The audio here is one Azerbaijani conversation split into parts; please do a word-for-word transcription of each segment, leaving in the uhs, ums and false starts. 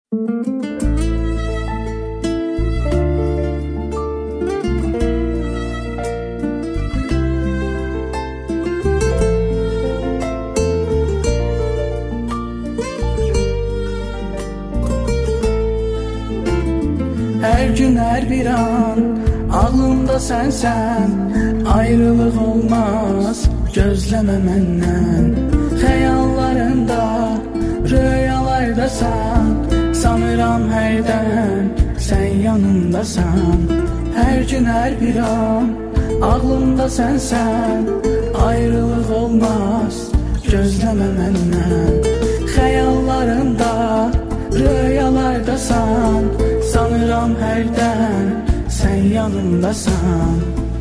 Her gün her bir an ağlımda sensen, ayrılık olmaz gözleme menden. Xəyallarında, rüyalardasan, sanıram hərdən sen yanımdasan. Her gün her bir an ağlımda sensen, ayrılık olmaz gözleme menden. Xəyallarında, rüyalardasan, sanıram hərdən sen yanımdasan.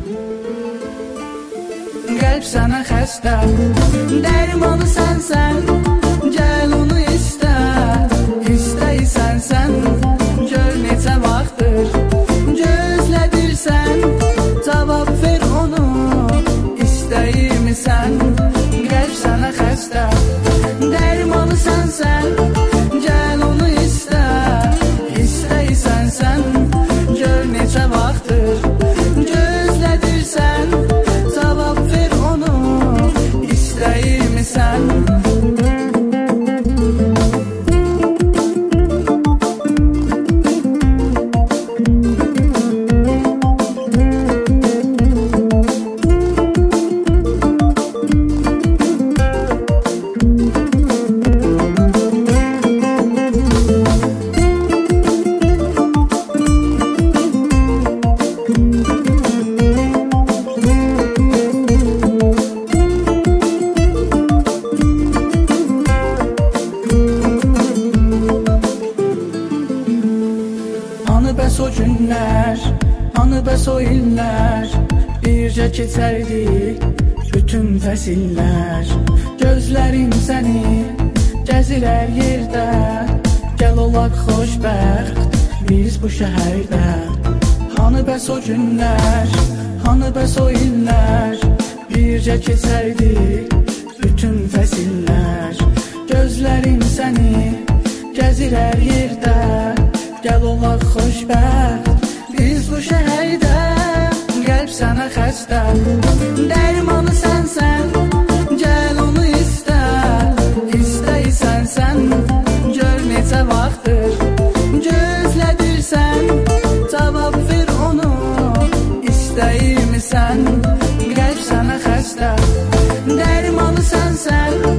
Qəlb sənə xəstə, dərmanı sənsən, gəl onu istə, istəysən sən, gör necə vaxtdır gözlədirsən, cavab ver onu, istəyirmisən. Qəlb sənə xəstə, dərmanı sənsən, gəl onu istə, istəysən sən, gör necə vaxtdır gözlədirsən, cavab ver onu, istəyirmisən. Bəs o günlər, anı bəs o illər, bircə keçərdik bütün fəsillər. Gözlərim səni gəzir hər yerdə, gəl olaq xoşbəxt biz bu şəhərdə. Hanı bəs o günlər, hanı bəs o illər, bircə keçərdik bütün fəsillər. Gözlərim səni gəzir hər yerdə, gəl olaq xoşbəxt biz bu şəhərdə. Qəlb sənə xəstə, dərmanı sənsən, gəl onu istə, istəysən sən, gör necə vaxtdır gözlədirsən, cavab ver onu, istəyirmisən. Qəlb sənə xəstə, dərmanı sənsən,